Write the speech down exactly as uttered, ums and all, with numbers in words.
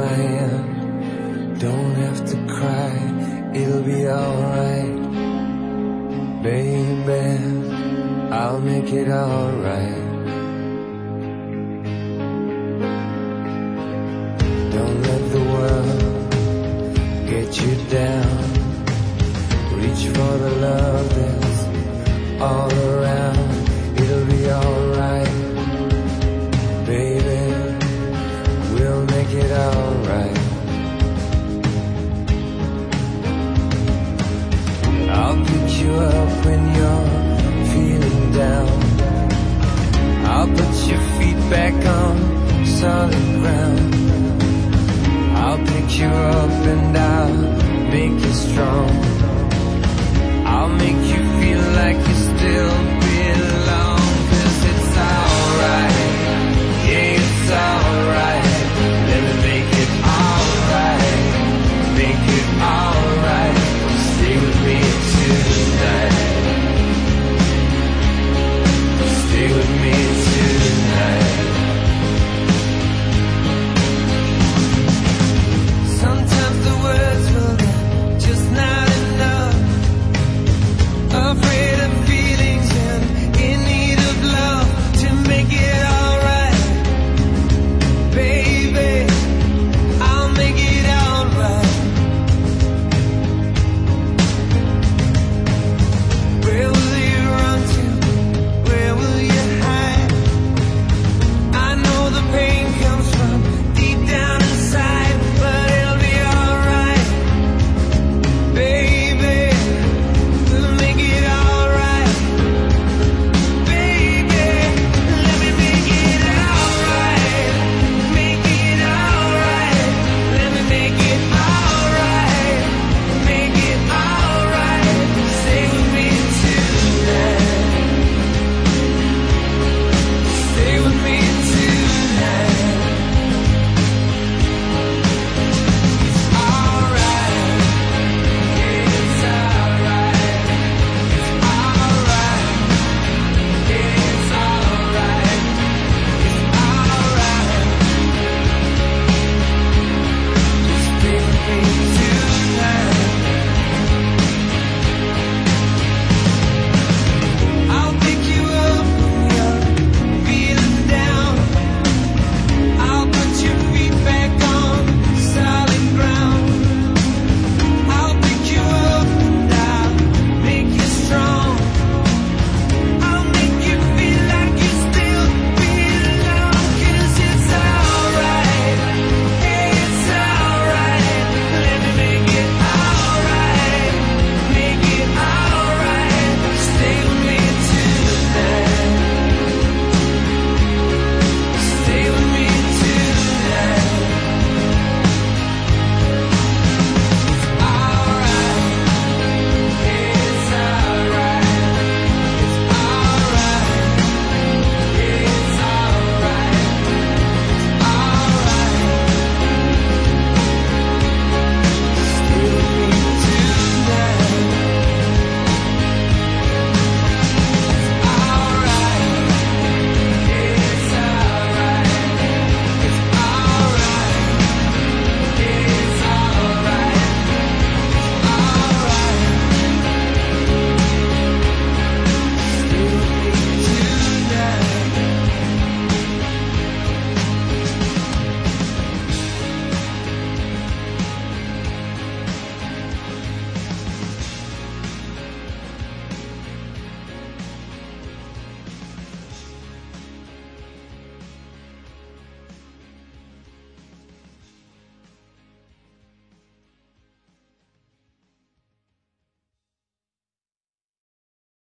my hand. Don't have to cry, it'll be alright. Baby, I'll make it alright. Don't let the world get you down. Reach for the love that's all around. It'll be alright. Baby, we'll make it alright. I'll pick you up when you're feeling down. I'll put your feet back on solid ground. I'll pick you up and I'll make you strong.